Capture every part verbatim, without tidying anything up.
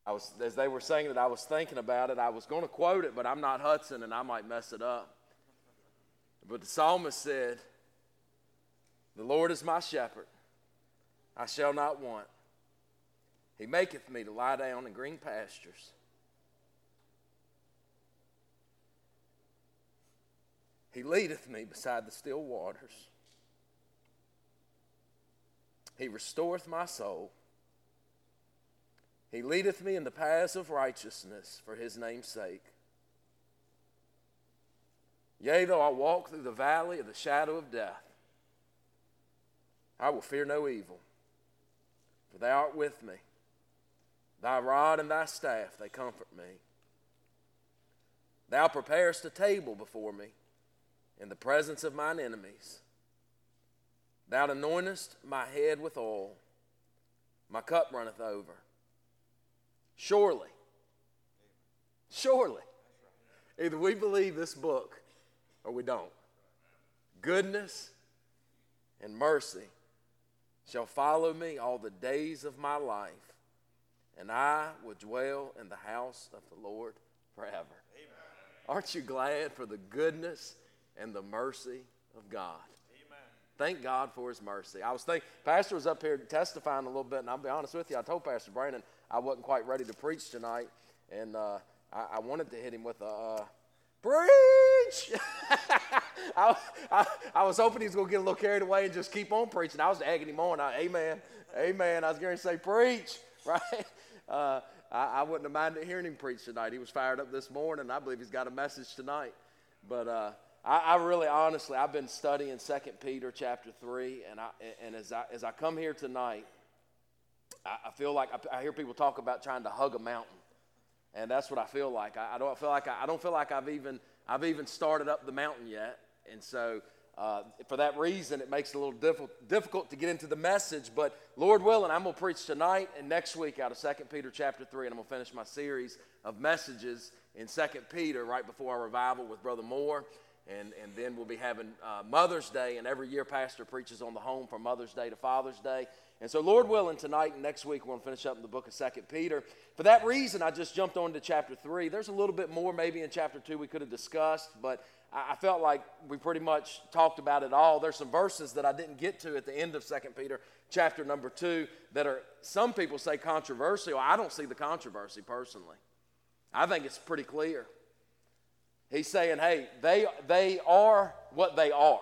I was, as they were saying it, I was thinking about it. I was going to quote it, but I'm not Hudson, and I might mess it up. But the psalmist said, "The Lord is my shepherd, I shall not want. He maketh me to lie down in green pastures. He leadeth me beside the still waters. He restoreth my soul. He leadeth me in the paths of righteousness for his name's sake. Yea, though I walk through the valley of the shadow of death, I will fear no evil, for thou art with me. Thy rod and thy staff, they comfort me. Thou preparest a table before me in the presence of mine enemies. Thou anointest my head with oil. My cup runneth over. Surely, surely, either we believe this book or we don't. Goodness and mercy shall follow me all the days of my life, and I will dwell in the house of the Lord forever." Amen. Aren't you glad for the goodness and the mercy of God? Amen. Thank God for his mercy. I was thinking, Pastor was up here testifying a little bit, and I'll be honest with you, I told Pastor Brandon I wasn't quite ready to preach tonight, and uh, I, I wanted to hit him with a uh, preach. I, I, I was hoping he was going to get a little carried away and just keep on preaching. I was egging him on. I, amen. Amen. I was going to say preach, right? Uh, I, I wouldn't have minded hearing him preach tonight. He was fired up this morning. I believe he's got a message tonight. But uh, I, I really, honestly, I've been studying Second Peter chapter three, and I, and as I as I come here tonight, I, I feel like I, I hear people talk about trying to hug a mountain, and that's what I feel like. I, I don't feel like I, I don't feel like I've even I've even started up the mountain yet, and so. Uh, for that reason, it makes it a little difficult, difficult to get into the message, but Lord willing, I'm going to preach tonight and next week out of Second Peter chapter three, and I'm going to finish my series of messages in Second Peter right before our revival with Brother Moore, and, and then we'll be having uh, Mother's Day, and every year Pastor preaches on the home from Mother's Day to Father's Day. And so Lord willing, tonight and next week, we're going to finish up in the book of Second Peter. For that reason, I just jumped on to chapter three. There's a little bit more maybe in chapter two we could have discussed, but I felt like we pretty much talked about it all. There's some verses that I didn't get to at the end of Second Peter chapter number two that are, some people say controversial. I don't see the controversy personally. I think it's pretty clear. He's saying, hey, they, they are what they are.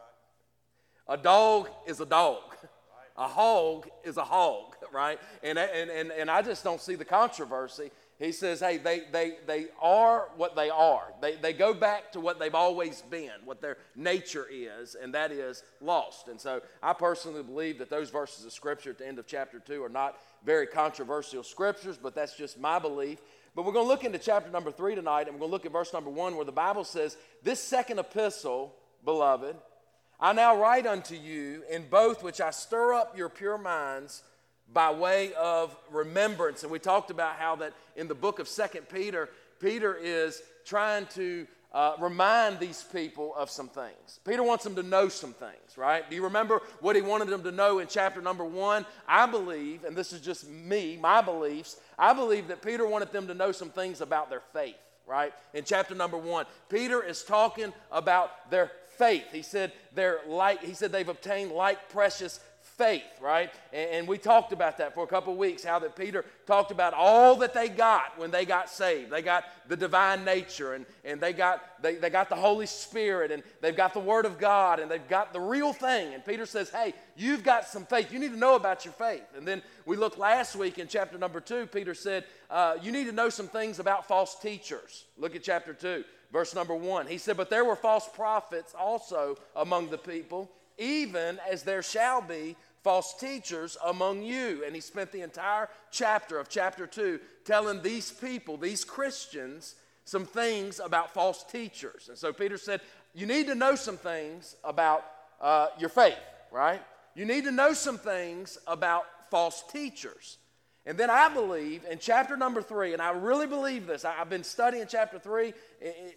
A dog is a dog. A hog is a hog, right? And, and, and, and I just don't see the controversy. He says, hey, they, they, they are what they are. They, they go back to what they've always been, what their nature is, and that is lost. And so I personally believe that those verses of Scripture at the end of chapter two are not very controversial scriptures, but that's just my belief. But we're going to look into chapter number three tonight, and we're going to look at verse number one, where the Bible says, "This second epistle, beloved, I now write unto you in both which I stir up your pure minds by way of remembrance." And we talked about how that in the book of Second Peter, Peter is trying to uh, remind these people of some things. Peter wants them to know some things, right? Do you remember what he wanted them to know in chapter number one? I believe, and this is just me, my beliefs, I believe that Peter wanted them to know some things about their faith, right? In chapter number one, Peter is talking about their faith. He said they're like, he said they've obtained like precious faith, right? And, and we talked about that for a couple of weeks, how that Peter talked about all that they got when they got saved. They got the divine nature, and, and they got they, they got the Holy Spirit, and they've got the Word of God, and they've got the real thing. And Peter says, hey, you've got some faith. You need to know about your faith. And then we looked last week in chapter number two, Peter said, uh, you need to know some things about false teachers. Look at chapter two, verse number one. He said, but there were false prophets also among the people, even as there shall be false teachers among you. And he spent the entire chapter of chapter two telling these people, these Christians, some things about false teachers. And so Peter said, you need to know some things about uh, your faith, right? You need to know some things about false teachers. And then I believe in chapter number three, and I really believe this, I, I've been studying chapter three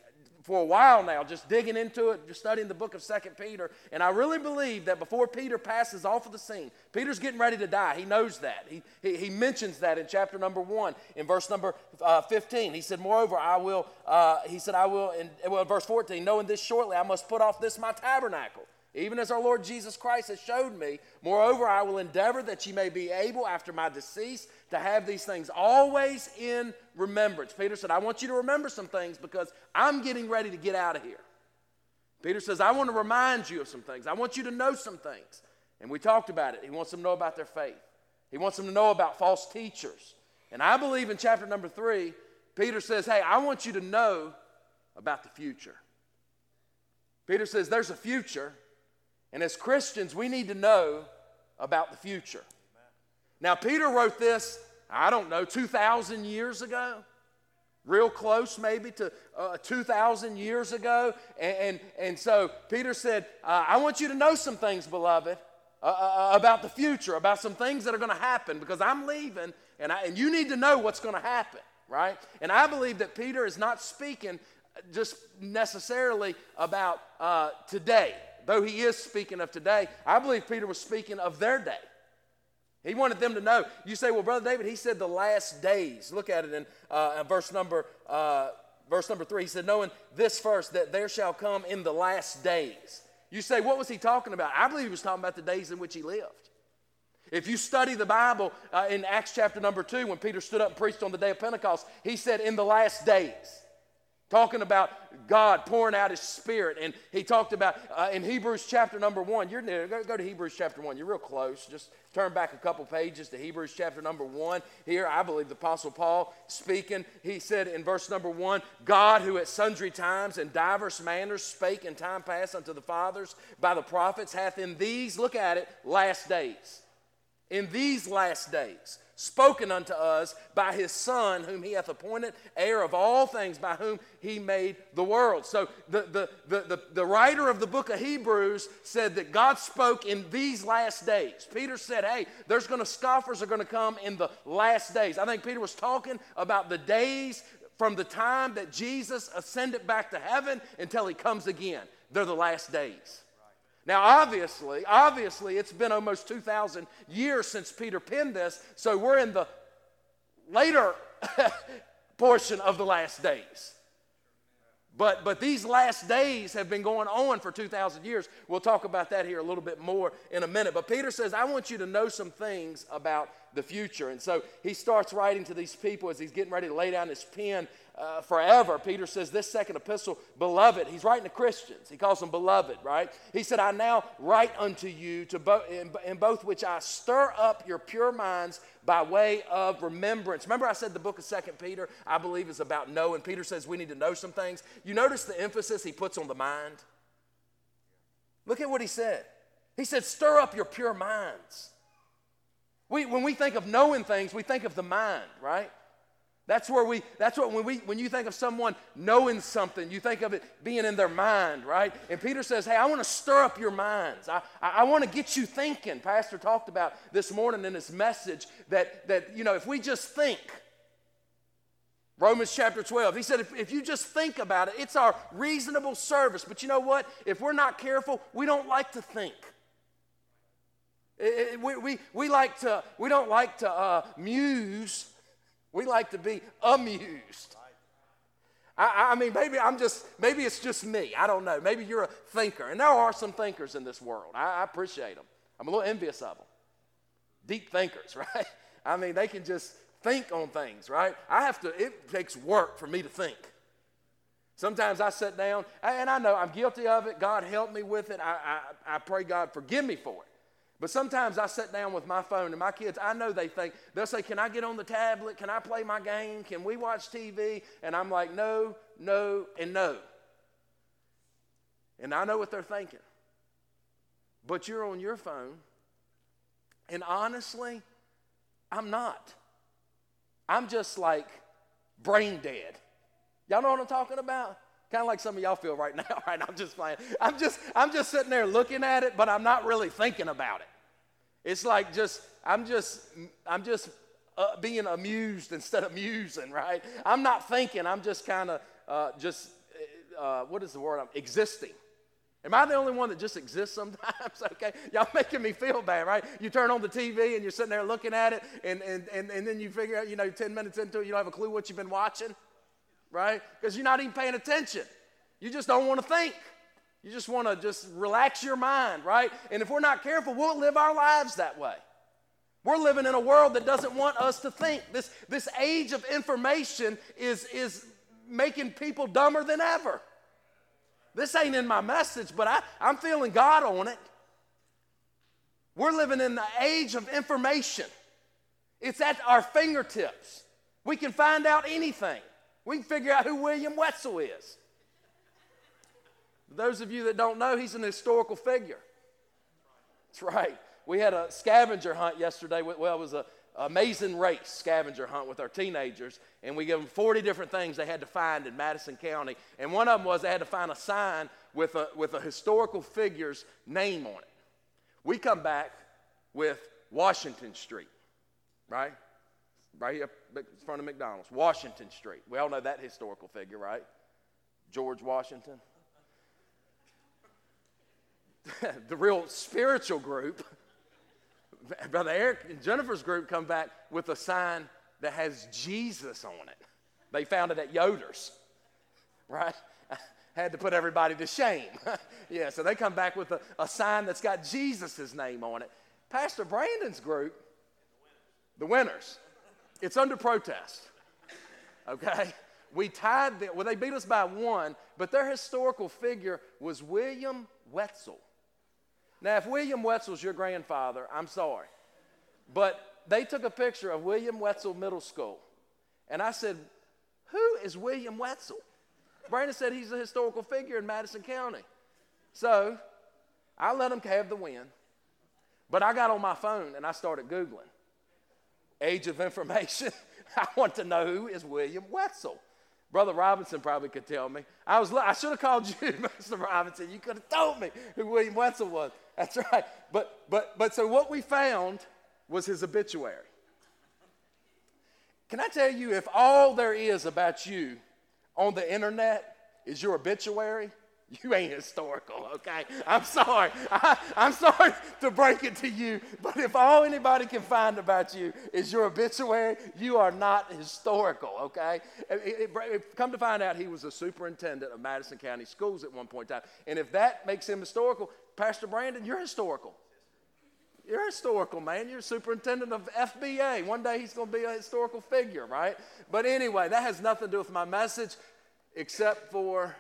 for a while now, just digging into it, just studying the book of Second Peter, and I really believe that before Peter passes off of the scene, Peter's getting ready to die. He knows that. He, he, he mentions that in chapter number one, in verse number uh, fifteen. He said, moreover, I will, uh, he said, I will, in, well, in verse fourteen, knowing this shortly, I must put off this my tabernacle, even as our Lord Jesus Christ has showed me. Moreover, I will endeavor that ye may be able after my decease to have these things always in remembrance. Peter said, I want you to remember some things because I'm getting ready to get out of here. Peter says, I want to remind you of some things. I want you to know some things. And we talked about it. He wants them to know about their faith. He wants them to know about false teachers. And I believe in chapter number three, Peter says, hey, I want you to know about the future. Peter says there's a future. And as Christians, we need to know about the future. Now, Peter wrote this, I don't know, two thousand years ago. Real close maybe to uh, two thousand years ago. And, and, and so Peter said, uh, I want you to know some things, beloved, uh, uh, about the future, about some things that are going to happen because I'm leaving and, I, and you need to know what's going to happen, right? And I believe that Peter is not speaking just necessarily about uh, today. Though he is speaking of today, I believe Peter was speaking of their day. He wanted them to know. You say, well, Brother David, he said the last days. Look at it in uh, verse number uh, verse number three. He said, knowing this first, that there shall come in the last days. You say, what was he talking about? I believe he was talking about the days in which he lived. If you study the Bible uh, in Acts chapter number two, when Peter stood up and preached on the day of Pentecost, he said, in the last days. Talking about God pouring out his Spirit. And he talked about uh, in Hebrews chapter number one. You're near, go, go to Hebrews chapter one. You're real close. Just turn back a couple pages to Hebrews chapter number one. Here, I believe the Apostle Paul speaking. He said in verse number one, God who at sundry times and divers manners spake in time past unto the fathers by the prophets hath in these, look at it, last days. In these last days. Spoken unto us by his Son, whom he hath appointed heir of all things, by whom he made the world. So the, the, the, the, the writer of the book of Hebrews said that God spoke in these last days. Peter said, hey, there's going to, scoffers are going to come in the last days. I think Peter was talking about the days from the time that Jesus ascended back to heaven until he comes again. They're the last days. Now, obviously, obviously, it's been almost two thousand years since Peter penned this, so we're in the later portion of the last days. But, but these last days have been going on for two thousand years. We'll talk about that here a little bit more in a minute. But Peter says, I want you to know some things about the future. And so he starts writing to these people as he's getting ready to lay down his pen uh, forever. Peter says, this second epistle, beloved, he's writing to Christians. He calls them beloved, right? He said, I now write unto you to bo- in, in both which I stir up your pure minds by way of remembrance. Remember I said the book of Second Peter, I believe, is about knowing. Peter says we need to know some things. You notice the emphasis he puts on the mind? Look at what he said. He said, stir up your pure minds. We, when we think of knowing things, we think of the mind, right? That's where we, that's what, when we, when you think of someone knowing something, you think of it being in their mind, right? And Peter says, hey, I want to stir up your minds. I, I, I want to get you thinking. Pastor talked about this morning in his message that, that, you know, if we just think, Romans chapter twelve, he said, if, if you just think about it, it's our reasonable service. But you know what? If we're not careful, we don't like to think. It, it, we, we, we like to, we don't like to uh, muse. We like to be amused. I, I mean, maybe I'm just, maybe it's just me. I don't know. Maybe you're a thinker. And there are some thinkers in this world. I, I appreciate them. I'm a little envious of them. Deep thinkers, right? I mean, they can just think on things, right? I have to, it takes work for me to think. Sometimes I sit down, and I know I'm guilty of it. God help me with it. I, I, I pray God forgive me for it. But sometimes I sit down with my phone, and my kids, I know they think, they'll say, can I get on the tablet? Can I play my game? Can we watch T V? And I'm like, no, no, and no. And I know what they're thinking. But you're on your phone, and honestly, I'm not. I'm just like brain dead. Y'all know what I'm talking about? Kind of like some of y'all feel right now, right? I'm just playing. I'm just, I'm just sitting there looking at it, but I'm not really thinking about it. It's like just, I'm just, I'm just uh, being amused instead of musing, right? I'm not thinking. I'm just kind of uh, just uh, what is the word? I'm existing. Am I the only one that just exists sometimes? Okay, y'all making me feel bad, right? You turn on the T V and you're sitting there looking at it, and, and, and, and then you figure out, you know, ten minutes into it, you don't have a clue what you've been watching, right? Because you're not even paying attention. You just don't want to think. You just want to just relax your mind, right? And if we're not careful, we'll live our lives that way. We're living in a world that doesn't want us to think. This, this age of information is, is making people dumber than ever. This ain't in my message, but I, I'm feeling God on it. We're living in the age of information. It's at our fingertips. We can find out anything. We can figure out who William Wetzel is. For those of you that don't know, he's an historical figure. That's right. We had a scavenger hunt yesterday. Well, it was an amazing race scavenger hunt with our teenagers, and we gave them forty different things they had to find in Madison County. And one of them was they had to find a sign with a, with a historical figure's name on it. We come back with Washington Street, right? Right here in front of McDonald's. Washington Street. We all know that historical figure, right? George Washington. The real spiritual group, Brother Eric and Jennifer's group, come back with a sign that has Jesus on it. They found it at Yoder's, right? Had to put everybody to shame. Yeah, so they come back with a, a sign that's got Jesus' name on it. Pastor Brandon's group, the winners, it's under protest, okay? We tied them, well, they beat us by one, but their historical figure was William Wetzel. Now, if William Wetzel's your grandfather, I'm sorry. But they took a picture of William Wetzel Middle School. And I said, who is William Wetzel? Brandon said he's a historical figure in Madison County. So I let them have the win. But I got on my phone and I started Googling. Age of information. I want to know who is William Wetzel. Brother Robinson probably could tell me. I was. I should have called you, Mister Robinson. You could have told me who William Wetzel was. That's right. But but but so what we found was his obituary. Can I tell you, if all there is about you on the internet is your obituary, you ain't historical, okay? I'm sorry. I, I'm sorry to break it to you, but if all anybody can find about you is your obituary, you are not historical, okay? It, it, it, come to find out, he was a superintendent of Madison County Schools at one point in time. And if that makes him historical, Pastor Brandon, you're historical. You're historical, man. You're superintendent of F B A. One day he's going to be a historical figure, right? But anyway, that has nothing to do with my message except for...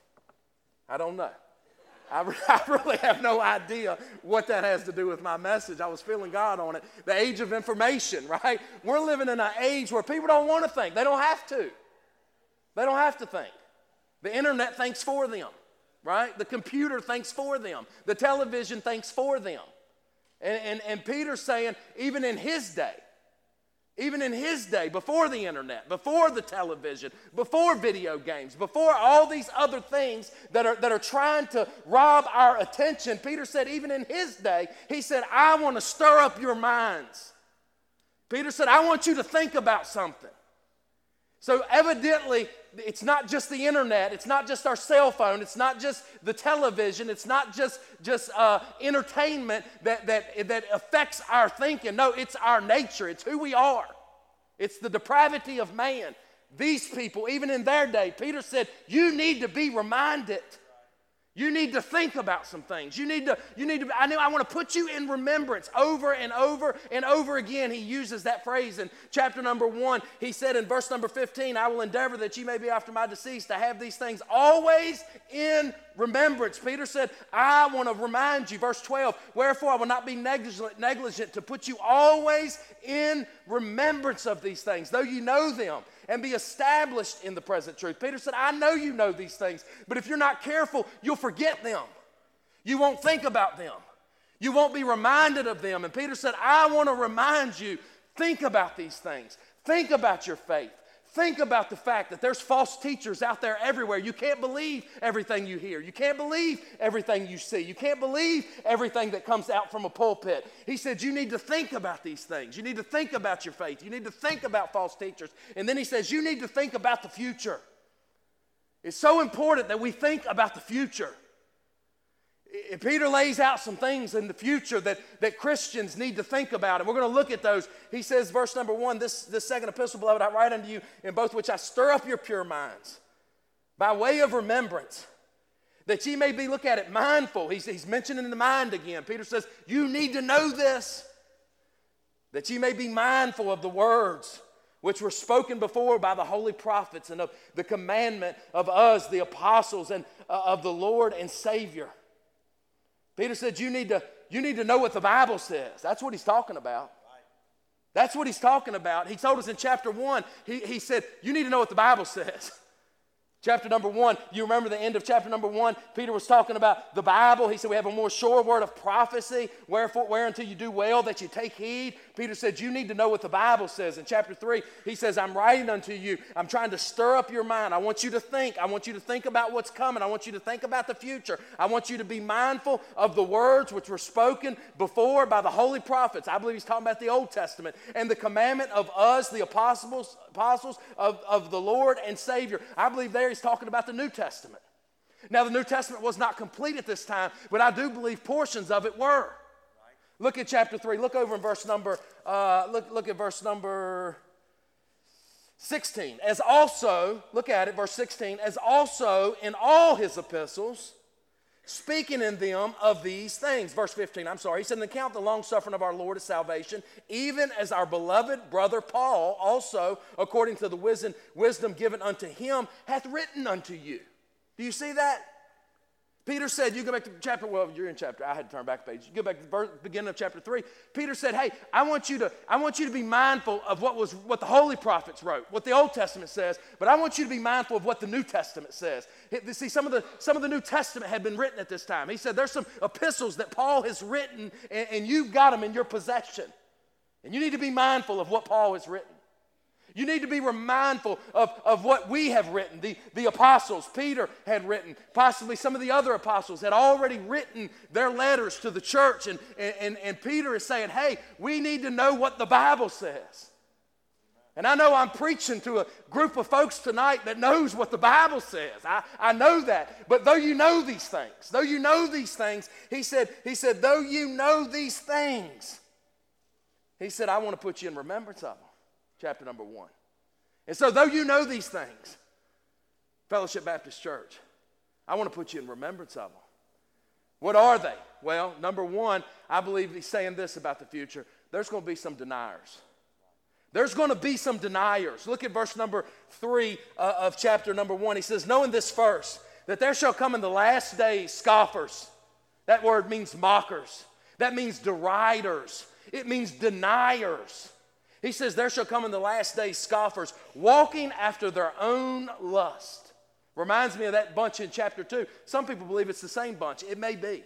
I don't know. I, I really have no idea what that has to do with my message. I was feeling God on it. The age of information, right? We're living in an age where people don't want to think. They don't have to. They don't have to think. The internet thinks for them, right? The computer thinks for them. The television thinks for them. And, and, and Peter's saying, even in his day, even in his day, before the internet, before the television, before video games, before all these other things that are, that are trying to rob our attention, Peter said, even in his day, he said, I want to stir up your minds. Peter said, I want you to think about something. So evidently, it's not just the internet, it's not just our cell phone, it's not just the television, it's not just, just uh, entertainment that, that, that affects our thinking. No, it's our nature, it's who we are. It's the depravity of man. These people, even in their day, Peter said, you need to be reminded. You need to think about some things. You need to, you need to, I know I want to put you in remembrance over and over and over again. He uses that phrase in chapter number one. He said in verse number fifteen, I will endeavor that you may be after my decease to have these things always in remembrance. Peter said, I want to remind you, verse twelve, wherefore I will not be negligent, negligent to put you always in remembrance of these things, though you know them, and be established in the present truth. Peter said, I know you know these things, but if you're not careful, you'll forget them. You won't think about them. You won't be reminded of them. And Peter said, I want to remind you, think about these things. Think about your faith. Think about the fact that there's false teachers out there everywhere. You can't believe everything you hear. You can't believe everything you see. You can't believe everything that comes out from a pulpit. He said you need to think about these things. You need to think about your faith. You need to think about false teachers. And then he says you need to think about the future. It's so important that we think about the future. Peter lays out some things in the future that, that Christians need to think about, and we're going to look at those. He says, verse number one, this, this second epistle, beloved, I write unto you in both which I stir up your pure minds by way of remembrance, that ye may be, look at it, mindful. He's, he's mentioning the mind again. Peter says, you need to know this, that ye may be mindful of the words which were spoken before by the holy prophets, and of the commandment of us, the apostles, and uh, of the Lord and Savior. Peter said, you need to, you need to know what the Bible says. That's what he's talking about. That's what he's talking about. He told us in chapter one, he, he said, you need to know what the Bible says. Chapter number one, you remember the end of chapter number one, Peter was talking about the Bible. He said, we have a more sure word of prophecy, wherefore, whereunto you do well that you take heed. Peter said, you need to know what the Bible says. In chapter three, he says, I'm writing unto you. I'm trying to stir up your mind. I want you to think. I want you to think about what's coming. I want you to think about the future. I want you to be mindful of the words which were spoken before by the holy prophets. I believe he's talking about the Old Testament. And the commandment of us, the apostles, apostles of, of the Lord and Savior. I believe there he's talking about the New Testament. Now, the New Testament was not complete at this time, but I do believe portions of it were. Look at chapter three. Look over in verse number, uh, look, look at verse number sixteen. As also, look at it, verse sixteen, as also in all his epistles, speaking in them of these things. Verse fifteen, I'm sorry. He said, and account the long-suffering of our Lord is salvation, even as our beloved brother Paul also, according to the wisdom, wisdom given unto him, hath written unto you. Do you see that? Peter said, you go back to chapter, well, you're in chapter, I had to turn back a page. You go back to the verse, beginning of chapter three. Peter said, hey, I want you to, I want you to be mindful of what was, what the holy prophets wrote, what the Old Testament says, but I want you to be mindful of what the New Testament says. See, some of the, some of the New Testament had been written at this time. He said, there's some epistles that Paul has written, and, and you've got them in your possession. And you need to be mindful of what Paul has written. You need to be mindful of, of what we have written. The, the apostles, Peter had written. Possibly some of the other apostles had already written their letters to the church. And, and, and Peter is saying, hey, we need to know what the Bible says. And I know I'm preaching to a group of folks tonight that knows what the Bible says. I, I know that. But though you know these things, though you know these things, he said, he said, though you know these things, he said, I want to put you in remembrance of them. Chapter number one. And so though you know these things, Fellowship Baptist Church, I want to put you in remembrance of them. What are they? Well, number one, I believe he's saying this about the future. There's going to be some deniers. There's going to be some deniers. Look at verse number three uh, of chapter number one. He says, knowing this first, that there shall come in the last days scoffers. That word means mockers. That means deriders. It means deniers. He says, there shall come in the last days scoffers, walking after their own lust. Reminds me of that bunch in chapter two. Some people believe it's the same bunch. It may be.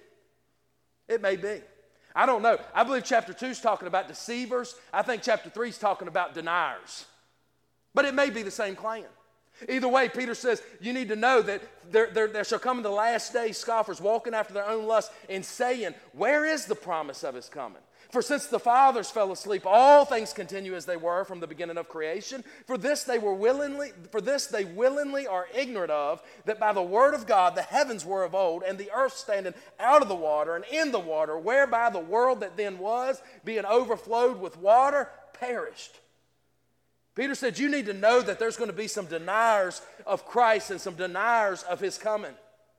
It may be. I don't know. I believe chapter two is talking about deceivers. I think chapter three is talking about deniers. But it may be the same clan. Either way, Peter says, you need to know that there, there, there shall come in the last days scoffers, walking after their own lust, and saying, where is the promise of his coming? For since the fathers fell asleep, all things continue as they were from the beginning of creation. For this they were willingly, for this they willingly are ignorant of, that by the word of God the heavens were of old, and the earth standing out of the water and in the water, whereby the world that then was, being overflowed with water, perished. Peter said, you need to know that there's going to be some deniers of Christ and some deniers of his coming.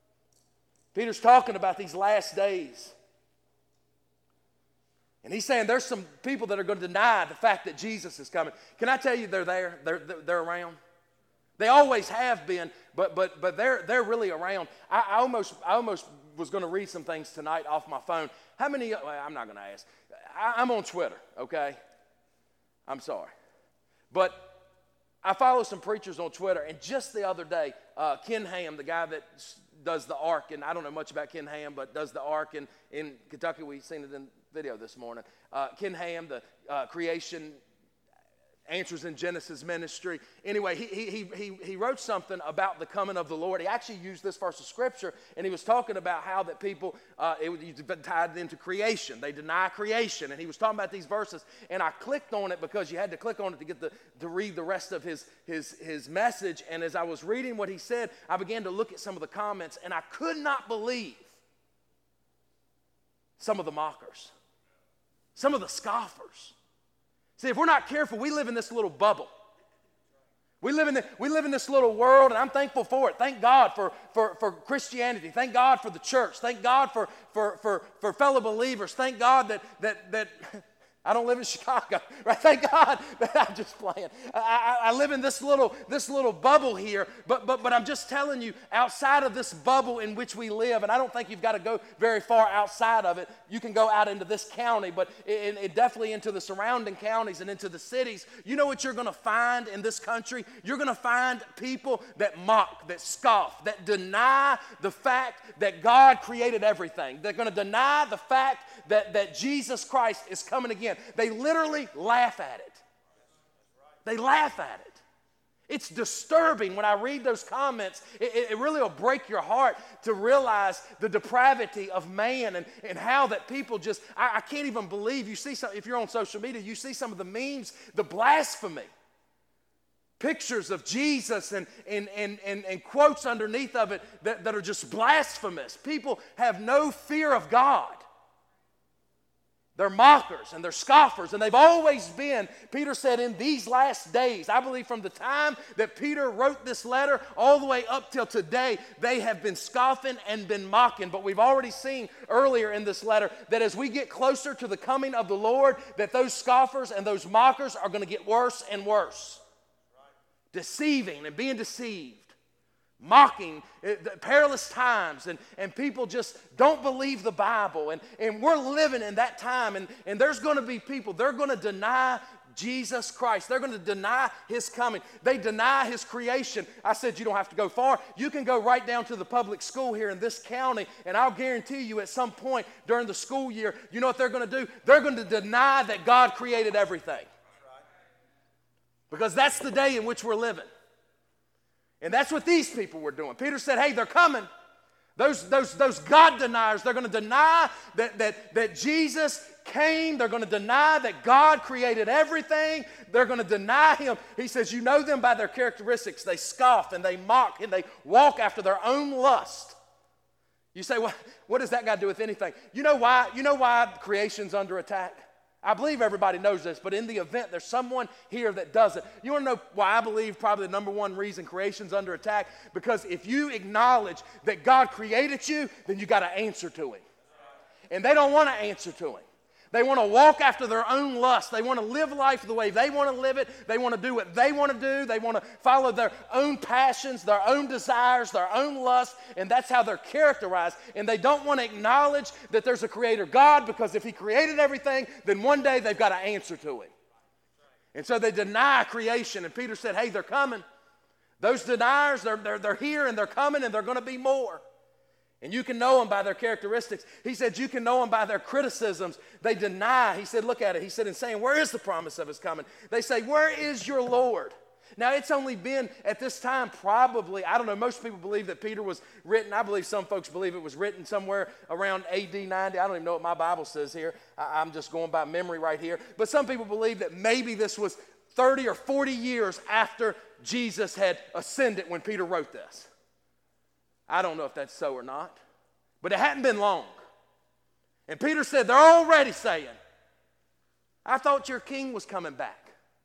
Peter's talking about these last days. And he's saying there's some people that are going to deny the fact that Jesus is coming. Can I tell you they're there? They're, they're around. They always have been, but but but they're they're really around. I, I almost I almost was going to read some things tonight off my phone. How many? Well, I'm not going to ask. I, I'm on Twitter. Okay. I'm sorry, but I follow some preachers on Twitter, and just the other day, uh, Ken Ham, the guy that does the Ark, and I don't know much about Ken Ham, but does the Ark in in Kentucky. We've seen it in video this morning. Uh, Ken Ham, the uh, creation Answers in Genesis ministry. Anyway, he, he, he, he wrote something about the coming of the Lord. He actually used this verse of scripture, and he was talking about how that people, uh, it was tied into creation. They deny creation, and he was talking about these verses, and I clicked on it because you had to click on it to get the, to read the rest of his, his, his message, and as I was reading what he said, I began to look at some of the comments, and I could not believe some of the mockers, some of the scoffers. See, if we're not careful, we live in this little bubble. We live in, the, we live in this little world, and I'm thankful for it. Thank God for, for, for Christianity. Thank God for the church. Thank God for, for, for, for fellow believers. Thank God that, that, that I don't live in Chicago, right? Thank God that I'm just playing. I, I, I live in this little, this little bubble here, but, but, but I'm just telling you, outside of this bubble in which we live, and I don't think you've got to go very far outside of it. You can go out into this county, but it, it definitely into the surrounding counties and into the cities. You know what you're going to find in this country? You're going to find people that mock, that scoff, that deny the fact that God created everything. They're going to deny the fact that, that Jesus Christ is coming again. They literally laugh at it. They laugh at it. It's disturbing when I read those comments. It, it really will break your heart to realize the depravity of man and, and how that people just, I, I can't even believe, you see some, if you're on social media, you see some of the memes, the blasphemy. Pictures of Jesus and, and, and, and, and quotes underneath of it that, that are just blasphemous. People have no fear of God. They're mockers and they're scoffers, and they've always been, Peter said, in these last days. I believe from the time that Peter wrote this letter all the way up till today, they have been scoffing and been mocking. But we've already seen earlier in this letter that as we get closer to the coming of the Lord, that those scoffers and those mockers are going to get worse and worse. Deceiving and being deceived. Mocking, uh, perilous times, and, and people just don't believe the Bible. And, and we're living in that time, and, and there's going to be people, they're going to deny Jesus Christ. They're going to deny His coming. They deny His creation. I said you don't have to go far. You can go right down to the public school here in this county, and I'll guarantee you at some point during the school year, you know what they're going to do? They're going to deny that God created everything. Because that's the day in which we're living. And that's what these people were doing. Peter said, hey, they're coming. Those, those, those God deniers, they're going to deny that, that, that Jesus came. They're going to deny that God created everything. They're going to deny Him. He says, you know them by their characteristics. They scoff and they mock and they walk after their own lust. You say, well, what does that got to do with anything? You know why? You know why creation's under attack? I believe everybody knows this, but in the event there's someone here that doesn't. You want to know why I believe probably the number one reason creation's under attack? Because if you acknowledge that God created you, then you got to answer to Him. And they don't want to answer to Him. They want to walk after their own lust. They want to live life the way they want to live it. They want to do what they want to do. They want to follow their own passions, their own desires, their own lust, and that's how they're characterized. And they don't want to acknowledge that there's a creator God, because if He created everything, then one day they've got to answer to Him. And so they deny creation. And Peter said, hey, they're coming. Those deniers, they're, they're, they're here and they're coming, and they're going to be more. And you can know them by their characteristics. He said you can know them by their criticisms. They deny. He said, look at it. He said, in saying, where is the promise of His coming? They say, where is your Lord? Now, it's only been at this time probably, I don't know, most people believe that Peter was written. I believe some folks believe it was written somewhere around A D ninety. I don't even know what my Bible says here. I, I'm just going by memory right here. But some people believe that maybe this was thirty or forty years after Jesus had ascended when Peter wrote this. I don't know if that's so or not, but it hadn't been long. And Peter said, they're already saying, I thought your king was coming back.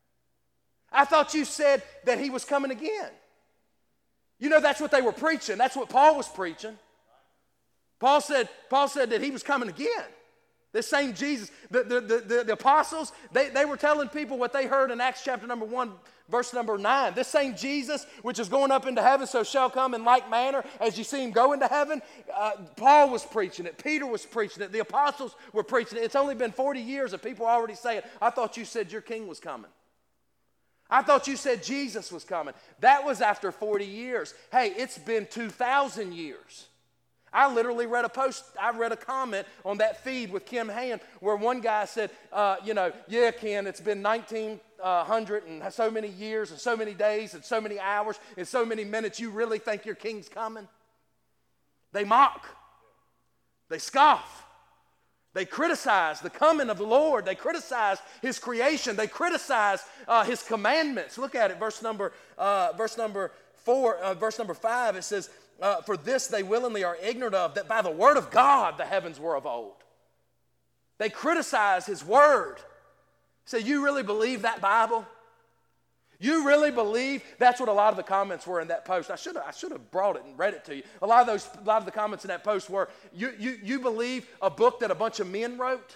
I thought you said that He was coming again. You know, that's what they were preaching. That's what Paul was preaching. Paul said, Paul said that He was coming again. This same Jesus, the, the, the, the apostles, they, they were telling people what they heard in Acts chapter number one, verse number nine. This same Jesus, which is going up into heaven, so shall come in like manner as you see Him go into heaven. Uh, Paul was preaching it. Peter was preaching it. The apostles were preaching it. It's only been forty years and people already say it. I thought you said your king was coming. I thought you said Jesus was coming. That was after forty years. Hey, it's been two thousand years. I literally read a post, I read a comment on that feed with Kim Hand where one guy said, uh, you know, yeah, Ken, it's been nineteen uh, hundred and so many years and so many days and so many hours and so many minutes, you really think your king's coming? They mock. They scoff. They criticize the coming of the Lord. They criticize his creation. They criticize uh, his commandments. Look at it, verse number, uh, verse number four, uh, verse number five. It says, uh, for this they willingly are ignorant of, that by the word of God the heavens were of old. They criticize his word. Say, you really believe that Bible? You really believe? That's what a lot of the comments were in that post. I should have I should have brought it and read it to you. A lot of those, a lot of the comments in that post were, you, you, you believe a book that a bunch of men wrote?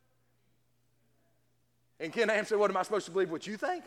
And Ken Ham said, what am I supposed to believe, what you think?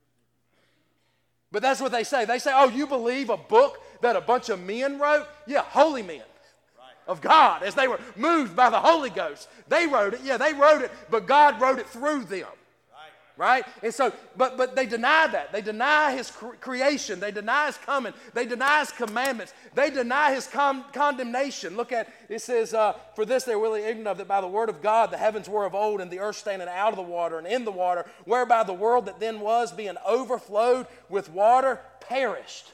But that's what they say. They say, oh, you believe a book that a bunch of men wrote? Yeah, holy men of God, as they were moved by the Holy Ghost. They wrote it. Yeah, they wrote it, but God wrote it through them. Right? And so, but but they deny that. They deny his cre- creation. They deny his coming. They deny his commandments. They deny his con- condemnation. Look at, it says, uh, for this they are really ignorant of, that by the word of God the heavens were of old, and the earth standing out of the water and in the water, whereby the world that then was, being overflowed with water, perished.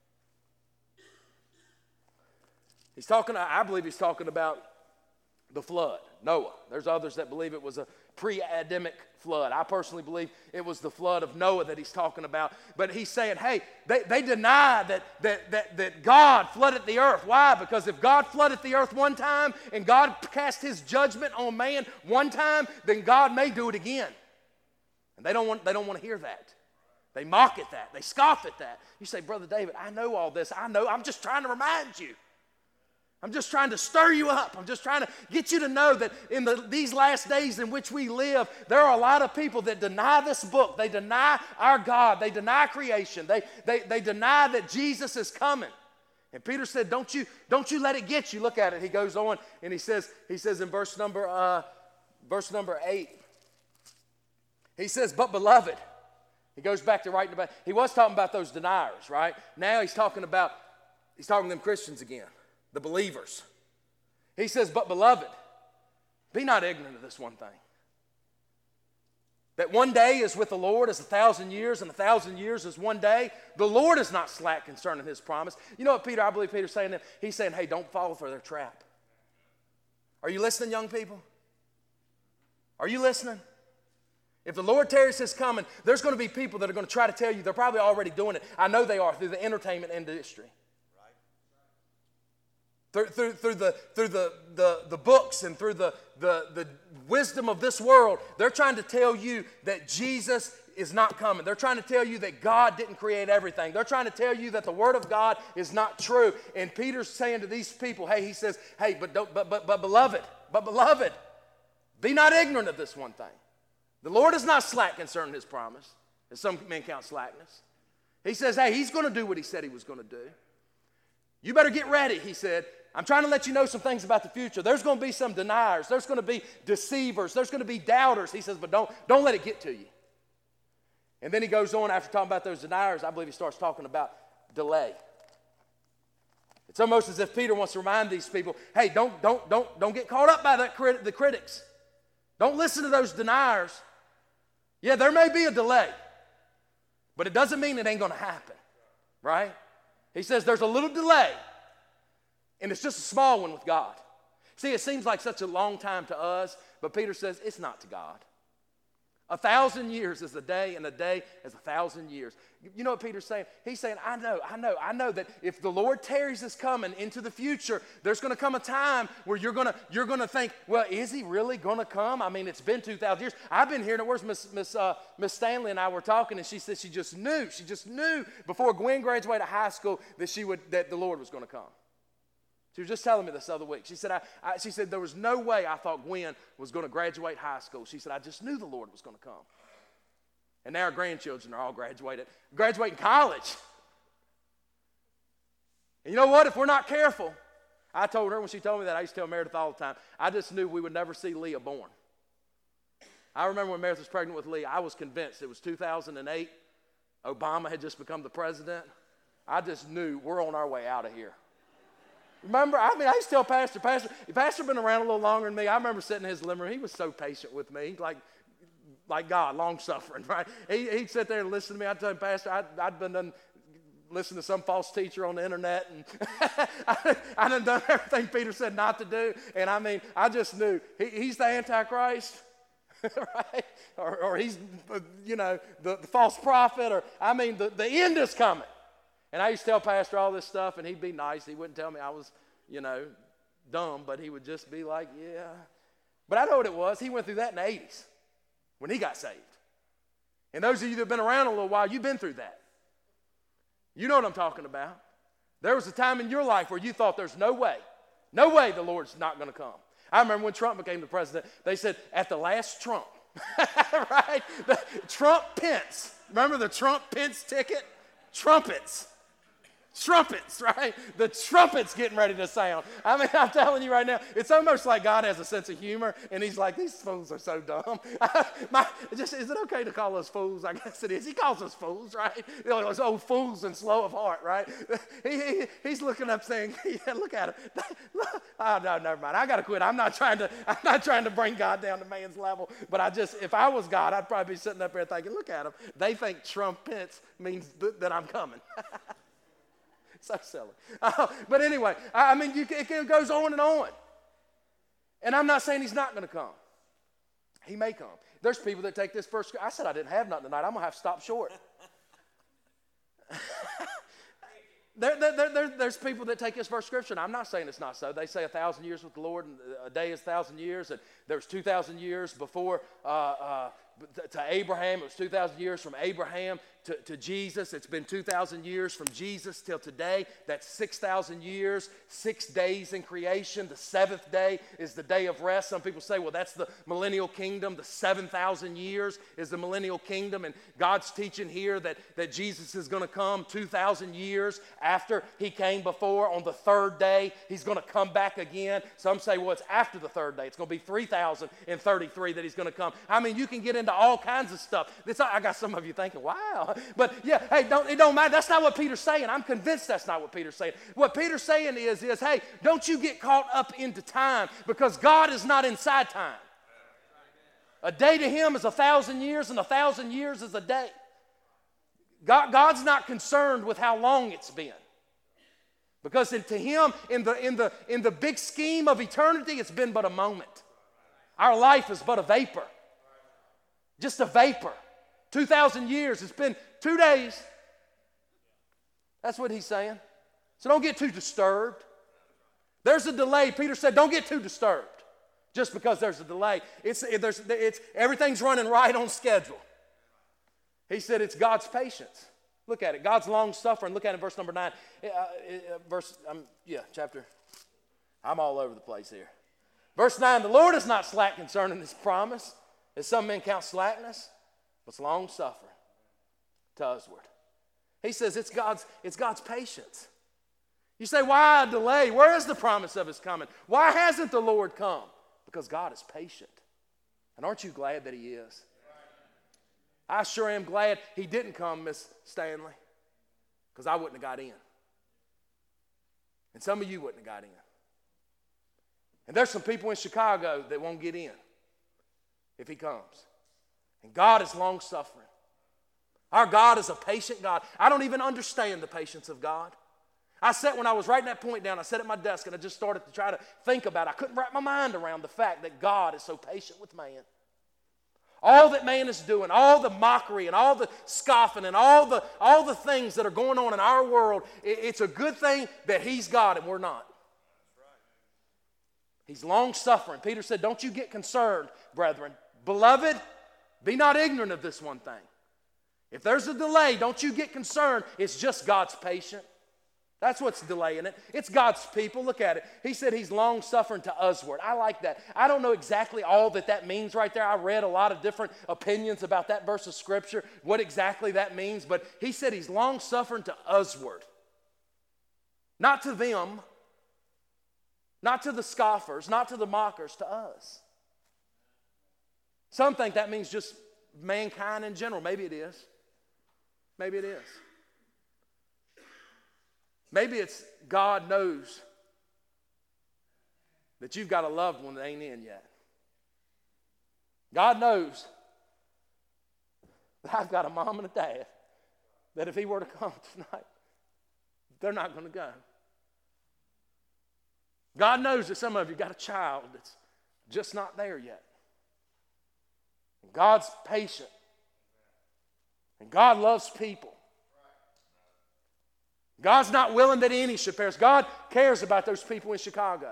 He's talking, I believe he's talking about the flood, Noah. There's others that believe it was a pre-Adamic flood. I personally believe it was the flood of Noah that he's talking about. But he's saying, hey, they, they deny that, that, that, that God flooded the earth. Why? Because if God flooded the earth one time and God cast his judgment on man one time, then God may do it again. And they don't want, they don't want to hear that. They mock at that. They scoff at that. You say, Brother David, I know all this. I know. I'm just trying to remind you. I'm just trying to stir you up. I'm just trying to get you to know that in the, these last days in which we live, there are a lot of people that deny this book. They deny our God. They deny creation. They, they, they deny that Jesus is coming. And Peter said, don't you, don't you let it get you. Look at it. He goes on and he says, he says in verse number, uh, verse number eight, he says, but beloved, he goes back to writing about, he was talking about those deniers, right? Now he's talking about, he's talking to them Christians again. The believers. He says, but beloved, be not ignorant of this one thing. That one day is with the Lord as a thousand years, and a thousand years is one day. The Lord is not slack concerning his promise. You know what Peter, I believe Peter's saying there? He's saying, hey, don't fall for their trap. Are you listening, young people? Are you listening? If the Lord tarries his coming, there's going to be people that are going to try to tell you, they're probably already doing it. I know they are through the entertainment industry. Through, through, through, the, through the, the, the books and through the, the, the wisdom of this world, they're trying to tell you that Jesus is not coming. They're trying to tell you that God didn't create everything. They're trying to tell you that the Word of God is not true. And Peter's saying to these people, hey, he says, hey, but, don't, but, but, but beloved, but beloved, be not ignorant of this one thing. The Lord is not slack concerning his promise, as some men count slackness. He says, hey, he's going to do what he said he was going to do. You better get ready, he said. I'm trying to let you know some things about the future. There's going to be some deniers. There's going to be deceivers. There's going to be doubters. He says, but don't, don't let it get to you. And then he goes on after talking about those deniers. I believe he starts talking about delay. It's almost as if Peter wants to remind these people, hey, don't, don't, don't, don't get caught up by that crit- the critics. Don't listen to those deniers. Yeah, there may be a delay, but it doesn't mean it ain't going to happen, right? He says there's a little delay, and it's just a small one with God. See, it seems like such a long time to us, but Peter says it's not to God. A thousand years is a day, and a day is a thousand years. You know what Peter's saying? He's saying, I know, I know, I know that if the Lord tarries his coming into the future, there's going to come a time where you're going to you're going to think, well, is he really going to come? I mean, it's been two thousand years. I've been hearing it. Where's Miss Miss uh, Miss Stanley and I were talking, and she said she just knew, she just knew before Gwen graduated high school that she would that the Lord was going to come. She was just telling me this other week. She said, I, I, she said, there was no way I thought Gwen was going to graduate high school. She said, I just knew the Lord was going to come. And now our grandchildren are all graduated, graduating college. And you know what? If we're not careful, I told her when she told me that, I used to tell Meredith all the time, I just knew we would never see Leah born. I remember when Meredith was pregnant with Leah, I was convinced it was two thousand eight. Obama had just become the president. I just knew we're on our way out of here. Remember, I mean, I used to tell Pastor, Pastor, Pastor been around a little longer than me. I remember sitting in his living room. He was so patient with me, like, like God, long-suffering, right? He, he'd sit there and listen to me. I'd tell him, Pastor, I'd, I'd been done listening to some false teacher on the internet, and I, I done done everything Peter said not to do. And I mean, I just knew he, he's the Antichrist, right? Or, or he's, you know, the, the false prophet, or I mean, the, the end is coming. And I used to tell Pastor all this stuff, and he'd be nice. He wouldn't tell me I was, you know, dumb, but he would just be like, yeah. But I know what it was. He went through that in the eighties when he got saved. And those of you that have been around a little while, you've been through that. You know what I'm talking about. There was a time in your life where you thought there's no way, no way the Lord's not going to come. I remember when Trump became the president, they said, at the last Trump, right? The Trump Pence. Remember the Trump Pence ticket? Trumpets. Trumpets, right? The trumpet's getting ready to sound. I mean, I'm telling you right now, it's almost like God has a sense of humor, and he's like, these fools are so dumb. My, just, is it okay to call us fools? I guess it is. He calls us fools, right? You know, those old fools and slow of heart, right? He, he, he's looking up saying, yeah, look at him. Oh, no, never mind. I got to quit. I'm not trying to, I'm not trying to bring God down to man's level, but I just, if I was God, I'd probably be sitting up here thinking, look at them. They think trumpets means th- that I'm coming. So silly. Uh, but anyway, I, I mean, you, it, it goes on and on. And I'm not saying he's not going to come. He may come. There's people that take this first. I said I didn't have nothing tonight. I'm going to have to stop short. there, there, there, there's people that take this first scripture, and I'm not saying it's not so. They say a thousand years with the Lord, and a day is a thousand years, and there was two thousand years before uh, uh, to Abraham. It was two thousand years from Abraham to, to Jesus. It's been two thousand years from Jesus till today. That's six thousand years, six days in creation. The seventh day is the day of rest. Some people say, well, that's the millennial kingdom. The seven thousand years is the millennial kingdom. And God's teaching here that, that Jesus is going to come two thousand years after he came before. On the third day, he's going to come back again. Some say, well, it's after the third day. It's going to be three thousand thirty-three that he's going to come. I mean, you can get into all kinds of stuff. This, I got some of you thinking, wow. But yeah, hey, don't, it don't matter. That's not what Peter's saying. I'm convinced that's not what Peter's saying. What Peter's saying is, is, hey, don't you get caught up into time, because God is not inside time. A day to him is a thousand years, and a thousand years is a day. God, God's not concerned with how long it's been. Because to him, in the, in, the, in the big scheme of eternity, it's been but a moment. Our life is but a vapor. Just a vapor. two thousand years, it's been two days. That's what he's saying. So don't get too disturbed. There's a delay. Peter said, don't get too disturbed just because there's a delay. It's, there's, it's, everything's running right on schedule. He said it's God's patience. Look at it. God's long suffering. Look at it in verse number nine. Uh, uh, verse, um, yeah, chapter. I'm all over the place here. Verse nine, the Lord is not slack concerning his promise, as some men count slackness, but it's long suffering to usward. He says it's God's, it's God's patience. You say, why a delay? Where is the promise of his coming? Why hasn't the Lord come? Because God is patient. And aren't you glad that he is? I sure am glad he didn't come, Miss Stanley, because I wouldn't have got in. And some of you wouldn't have got in. And there's some people in Chicago that won't get in if he comes. And God is long-suffering. Our God is a patient God. I don't even understand the patience of God. I sat, when I was writing that point down, I sat at my desk and I just started to try to think about it. I couldn't wrap my mind around the fact that God is so patient with man. All that man is doing, all the mockery and all the scoffing and all the, all the things that are going on in our world, it, it's a good thing that he's God and we're not. He's long-suffering. Peter said, don't you get concerned, brethren. Beloved, be not ignorant of this one thing. If there's a delay, don't you get concerned. It's just God's patience. That's what's delaying it. It's God's people. Look at it. He said he's long-suffering to usward. I like that. I don't know exactly all that that means right there. I read a lot of different opinions about that verse of Scripture, what exactly that means. But he said he's long-suffering to usward. Not to them. Not to the scoffers. Not to the mockers. To us. Some think that means just mankind in general. Maybe it is. Maybe it is. Maybe it's God knows that you've got a loved one that ain't in yet. God knows I've got a mom and a dad that if he were to come tonight, they're not going to go. God knows that some of you got a child that's just not there yet. And God's patient. And God loves people. God's not willing that any should perish. God cares about those people in Chicago.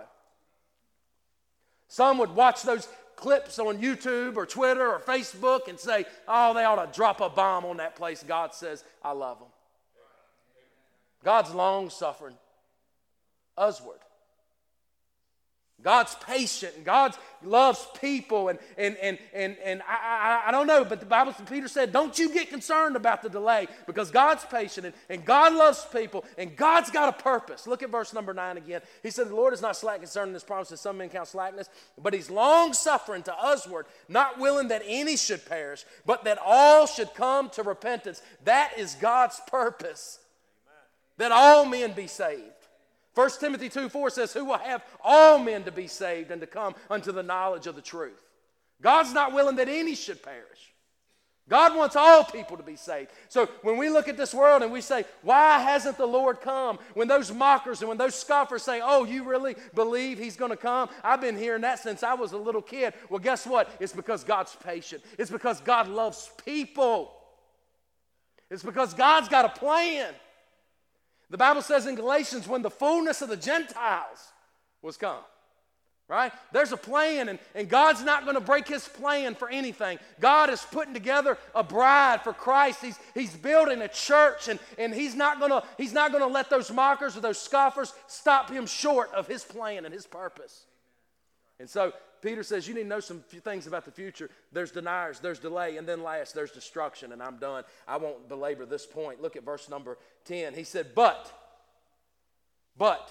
Some would watch those clips on YouTube or Twitter or Facebook and say, oh, they ought to drop a bomb on that place. God says, I love them. God's long-suffering, usward. God's patient, and God loves people, and and and and, and I, I, I don't know, but the Bible, Peter said, don't you get concerned about the delay, because God's patient, and, and God loves people, and God's got a purpose. Look at verse number nine again. He said, the Lord is not slack concerning his promise, as some men count slackness, but he's long-suffering to usward, not willing that any should perish, but that all should come to repentance. That is God's purpose, that all men be saved. First Timothy two four says, who will have all men to be saved and to come unto the knowledge of the truth. God's not willing that any should perish. God wants all people to be saved. So when we look at this world and we say, why hasn't the Lord come? When those mockers and when those scoffers say, oh, you really believe he's going to come? I've been hearing that since I was a little kid. Well, guess what? It's because God's patient. It's because God loves people. It's because God's got a plan. The Bible says in Galatians, when the fullness of the Gentiles was come, right? There's a plan, and, and God's not going to break his plan for anything. God is putting together a bride for Christ. He's, he's building a church, and, and he's not going to he's not going to let those mockers or those scoffers stop him short of his plan and his purpose. And so Peter says you need to know some few things about the future. There's deniers, there's delay, and then last, there's destruction. And I'm done. I won't belabor this point. Look at verse number ten. He said, but, but,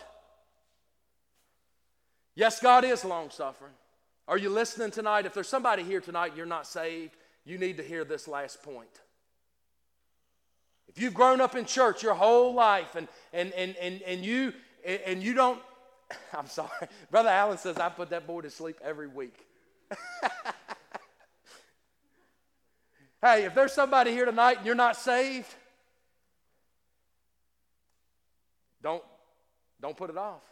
yes, God is long-suffering. Are you listening tonight? If there's somebody here tonight and you're not saved, you need to hear this last point. If you've grown up in church your whole life and, and, and, and, and, you, and you don't, I'm sorry. Brother Allen says I put that boy to sleep every week. Hey, if there's somebody here tonight and you're not saved, don't, don't put it off.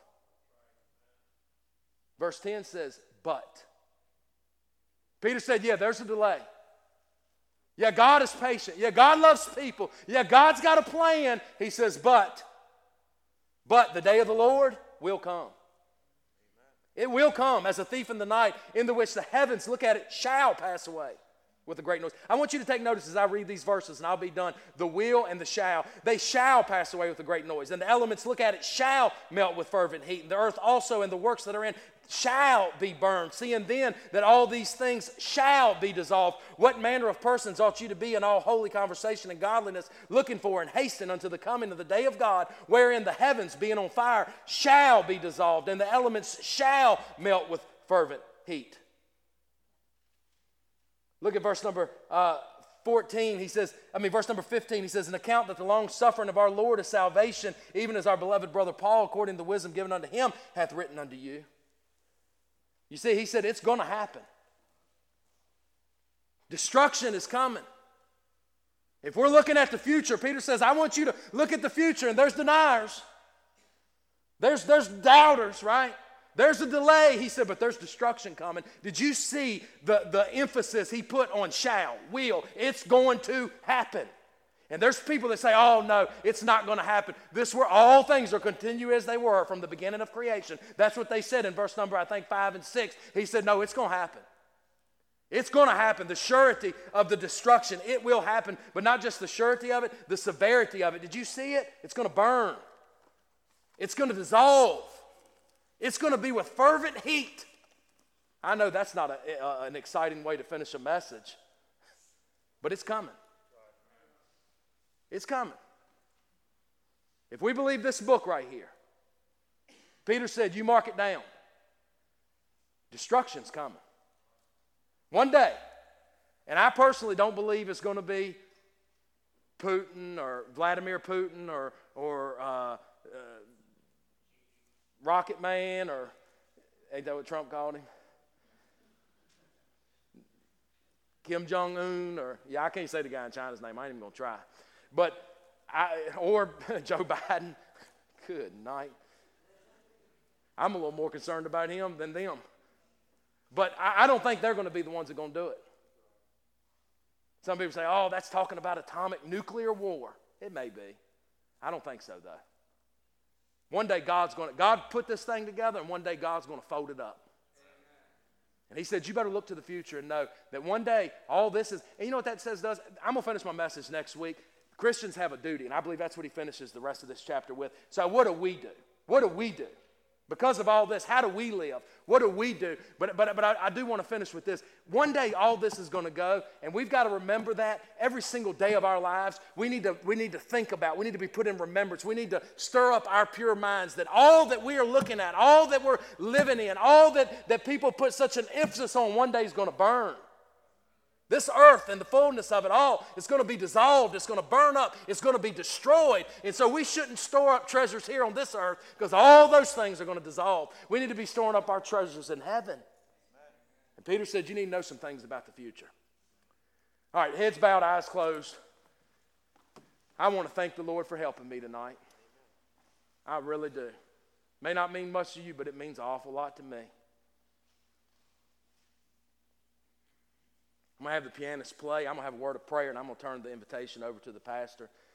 Verse ten says, but. Peter said, yeah, there's a delay. Yeah, God is patient. Yeah, God loves people. Yeah, God's got a plan. He says, but. But the day of the Lord will come. It will come as a thief in the night, into which the heavens, look at it, shall pass away with a great noise. I want you to take notice as I read these verses, and I'll be done. The will and the shall. They shall pass away with a great noise. And the elements, look at it, shall melt with fervent heat. And the earth also and the works that are in shall be burned. Seeing then that all these things shall be dissolved, what manner of persons ought you to be in all holy conversation and godliness, looking for and hasten unto the coming of the day of God, wherein the heavens, being on fire, shall be dissolved, and the elements shall melt with fervent heat. Look at verse number uh, fourteen. He says, I mean, verse number fifteen, he says, an account that the long suffering of our Lord is salvation, even as our beloved brother Paul, according to the wisdom given unto him, hath written unto you. You see, he said it's going to happen. Destruction is coming. If we're looking at the future, Peter says, I want you to look at the future, and there's deniers. There's, there's doubters, right? There's a delay, he said, but there's destruction coming. Did you see the, the emphasis he put on shall, will? It's going to happen. And there's people that say, oh, no, it's not going to happen. This where all things are continue as they were from the beginning of creation. That's what they said in verse number, I think, five and six. He said, no, it's going to happen. It's going to happen. The surety of the destruction, it will happen. But not just the surety of it, the severity of it. Did you see it? It's going to burn. It's going to dissolve. It's going to be with fervent heat. I know that's not a, a, an exciting way to finish a message, but it's coming. It's coming. If we believe this book right here, Peter said, you mark it down. Destruction's coming. One day. And I personally don't believe it's going to be Putin or Vladimir Putin or, or uh, uh, Rocket Man, or ain't that what Trump called him? Kim Jong-un, or, yeah, I can't say the guy in China's name. I ain't even going to try. But, I, or Joe Biden. Good night. I'm a little more concerned about him than them. But I, I don't think they're going to be the ones that are going to do it. Some people say, oh, that's talking about atomic nuclear war. It may be. I don't think so, though. One day God's going to, God put this thing together, and one day God's going to fold it up. And he said, you better look to the future and know that one day all this is, and you know what that says does? I'm going to finish my message next week. Christians have a duty, and I believe that's what he finishes the rest of this chapter with. So what do we do? What do we do? Because of all this, how do we live? What do we do? But, but, but I, I do want to finish with this. One day all this is going to go, and we've got to remember that every single day of our lives. We need to, we need to think about, we need to be put in remembrance. We need to stir up our pure minds that all that we are looking at, all that we're living in, all that, that people put such an emphasis on one day is going to burn. This earth and the fullness of it all is going to be dissolved. It's going to burn up. It's going to be destroyed. And so we shouldn't store up treasures here on this earth because all those things are going to dissolve. We need to be storing up our treasures in heaven. And Peter said, you need to know some things about the future. All right, heads bowed, eyes closed. I want to thank the Lord for helping me tonight. I really do. May not mean much to you, but it means an awful lot to me. I'm going to have the pianist play. I'm going to have a word of prayer, and I'm going to turn the invitation over to the pastor.